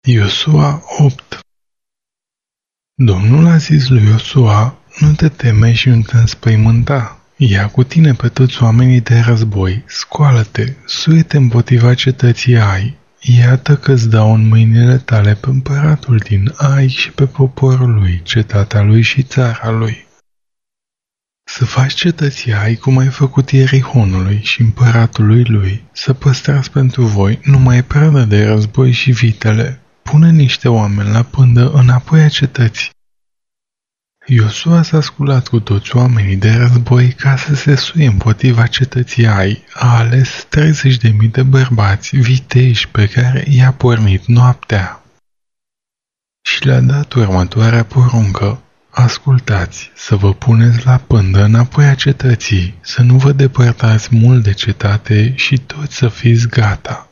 Iosua 8. Domnul a zis lui Iosua: nu te teme și nu te înspăimânta. Ia cu tine pe toți oamenii de război, scoală-te, suie-te împotriva cetății Ai. Iată că-ți dau în mâinile tale pe împăratul din Ai și pe poporul lui, cetatea lui și țara lui. Să faci cetății Ai cum ai făcut Ierihonului și împăratului lui, să păstrați pentru voi numai pradă de război și vitele. Pune niște oameni la pândă înapoi a cetății. Iosua s-a sculat cu toți oamenii de război ca să se suie împotriva cetății Ai. A ales 30.000 de bărbați viteji pe care i-a pornit noaptea. Și le-a dat următoarea poruncă: ascultați, să vă puneți la pândă înapoi a cetății, să nu vă depărtați mult de cetate și toți să fiți gata.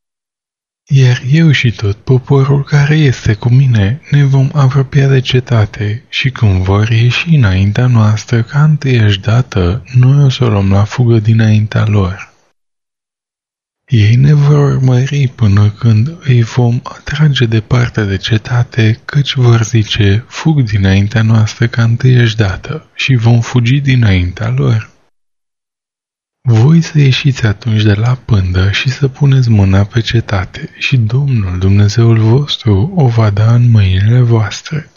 Iar eu și tot poporul care este cu mine ne vom apropia de cetate și când vor ieși înaintea noastră ca întâiași dată, noi o să o luăm la fugă dinaintea lor. Ei ne vor urmări până când îi vom atrage departe de cetate, căci vor zice: fug dinaintea noastră ca întâiași dată, și vom fugi dinaintea lor. Voi să ieșiți atunci de la pândă și să puneți mâna pe cetate și Domnul Dumnezeul vostru o va da în mâinile voastre.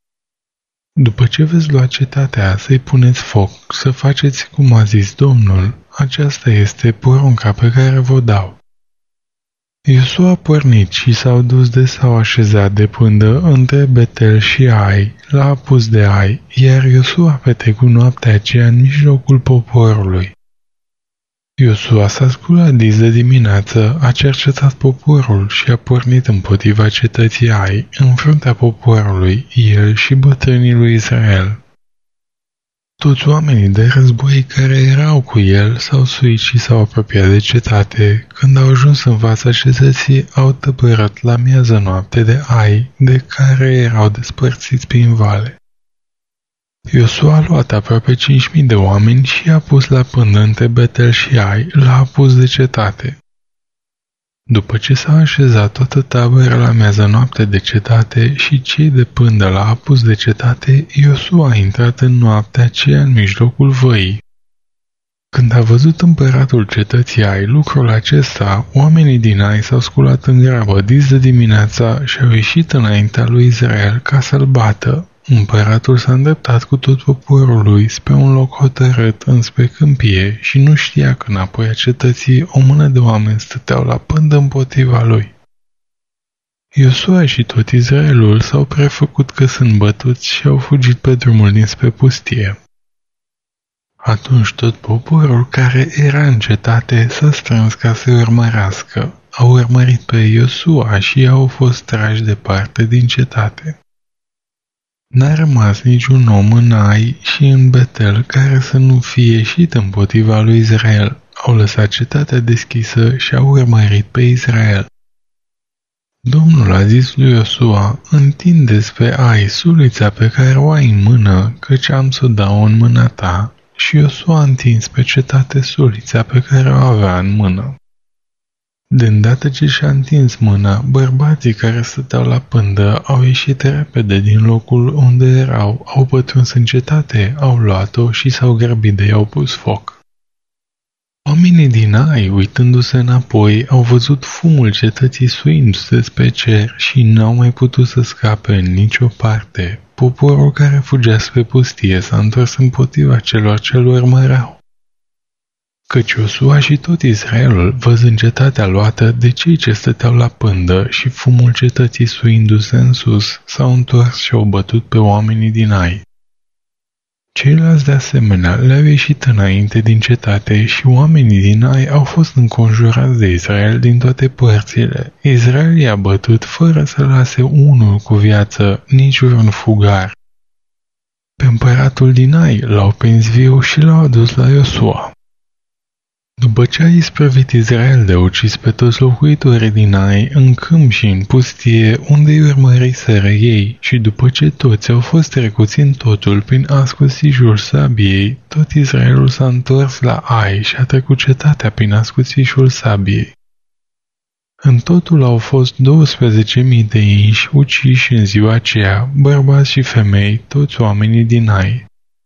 După ce veți lua cetatea, să-i puneți foc, să faceți cum a zis Domnul, aceasta este porunca pe care vă dau. Iosua a pornit și s-au așezat de pândă între Betel și Ai, la apus de Ai, iar Iosua a petrecut noaptea aceea în mijlocul poporului. Iosua s-a sculat dis de dimineață, a cercetat poporul și a pornit împotriva cetății Ai, în fruntea poporului, el și bătrânii lui Israel. Toți oamenii de război care erau cu el s-au suit și s-au apropiat de cetate. Când au ajuns în fața cetății, au tăbărat la miază noapte de Ai, de care erau despărțiți prin vale. Iosua a luat aproape 5.000 de oameni și i-a pus la pândă între Betel și Ai, la apus de cetate. După ce s-a așezat toată tabăra la miază noapte de cetate și cei de pândă la apus de cetate, Iosua a intrat în noaptea aceea în mijlocul văii. Când a văzut împăratul cetății Ai lucrul acesta, oamenii din Ai s-au sculat în grabă dis de dimineața și au ieșit înaintea lui Israel ca să-l bată. Împăratul s-a îndreptat cu tot poporul lui spre un loc hotărât înspre câmpie și nu știa că înapoi a cetății o mână de oameni stăteau la pândă împotriva lui. Iosua și tot Israelul s-au prefăcut că sunt bătuți și au fugit pe drumul dinspre pustie. Atunci tot poporul care era în cetate s-a strâns ca să urmărească. Au urmărit pe Iosua și au fost trași departe din cetate. N-a rămas niciun om în Ai și în Betel care să nu fie ieșit împotriva lui Israel. Au lăsat cetatea deschisă și au urmărit pe Israel. Domnul a zis lui Iosua: întinde-ți pe Ai sulița pe care o ai în mână, căci am să o dau în mâna ta. Și Iosua a întins pe cetate sulița pe care o avea în mână. De îndată ce și-a întins mâna, bărbații care stăteau la pândă au ieșit repede din locul unde erau, au pătruns în cetate, au luat-o și s-au grăbit de i-au pus foc. Oamenii din Ai, uitându-se înapoi, au văzut fumul cetății suindu-se spre cer și n-au mai putut să scape în nicio parte. Poporul care fugea spre pustie s-a întors împotriva celor ce-l urmăreau. Căci Iosua și tot Israelul, văzând cetatea luată de cei ce stăteau la pândă și fumul cetății suindu-se în sus, s-au întors și au bătut pe oamenii din Ai. Ceilalți de asemenea le-au ieșit înainte din cetate și oamenii din Ai au fost înconjurați de Israel din toate părțile. Israel i-a bătut fără să lase unul cu viață, nici vreun fugar. Pe împăratul din Ai l-au prins viu și l-au adus la Iosua. După ce a isprăvit Israel de ucis pe toți locuitorii din Ai, în câmp și în pustie, unde îi urmăriseră ei, și după ce toți au fost trecuți în totul prin ascuțișul sabiei, tot Israelul s-a întors la Ai și a trecut cetatea prin ascuțișul sabiei. În totul au fost 12.000 de inși uciși în ziua aceea, bărbați și femei, toți oamenii din Ai.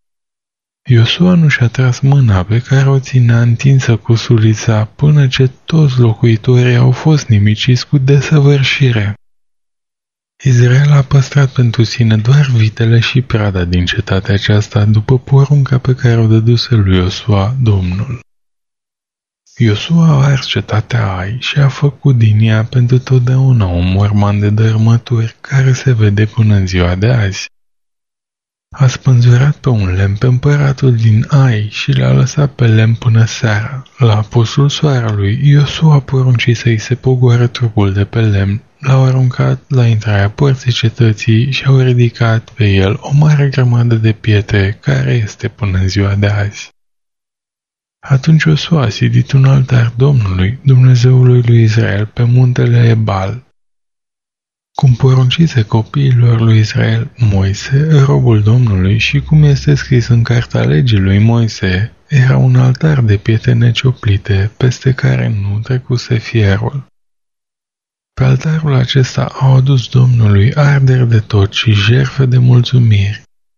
Iosua nu și-a tras mâna pe care o ținea întinsă cu sulița până ce toți locuitorii au fost nimiciți cu desăvârșire. Israel a păstrat pentru sine doar vitele și prada din cetatea aceasta după porunca pe care o dăduse lui Iosua, Domnul. Iosua a ars cetatea Ai și a făcut din ea pentru totdeauna un morman de dărâmături care se vede până în ziua de azi. A spânzurat pe un lemn pe împăratul din Ai și l-a lăsat pe lemn până seara. La apusul soarelui, Iosua a poruncit să-i se pogoare trupul de pe lemn, l-au aruncat la intrarea părții cetății și au ridicat pe el o mare grămadă de pietre care este până în ziua de azi. Atunci Iosua a sidit un altar Domnului, Dumnezeului lui Israel, pe muntele Ebal. Cum poruncise copiilor lui Israel Moise, robul Domnului, și cum este scris în cartea legii lui Moise, era un altar de pietre necioplite, peste care nu trecuse fierul. Pe altarul acesta au adus Domnului arderi de tot și jertfe de mulțumiri.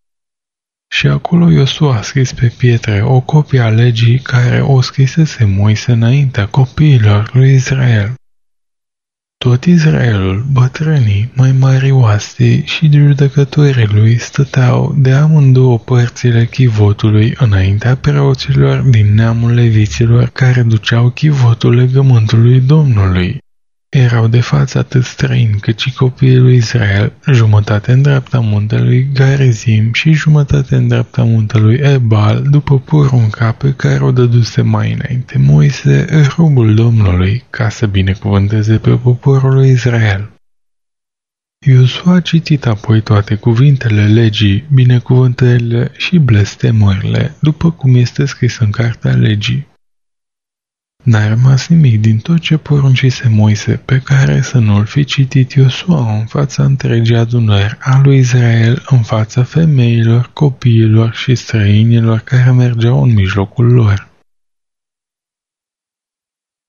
Și acolo Iosua a scris pe pietre o copie a legii care o scrisese Moise înaintea copiilor lui Israel. Tot Israelul, bătrânii, mai mari oastii și judecătorii lui stăteau de amândouă părțile chivotului înaintea preoților din neamul leviților care duceau chivotul legământului Domnului. Erau de față atât străini cât și copiii lui Israel, jumătate în dreapta muntelui Garizim și jumătate în dreapta muntelui Ebal, după porunca pe care o dăduse mai înainte Moise, robul Domnului, ca să binecuvânteze pe poporul lui Israel. Iosua a citit apoi toate cuvintele legii, binecuvântările și blestemările, după cum este scris în cartea legii. N-a rămas nimic din tot ce poruncise Moise pe care să nu-l fi citit Iosua în fața întregii adunări a lui Israel, în fața femeilor, copiilor și străinilor care mergeau în mijlocul lor.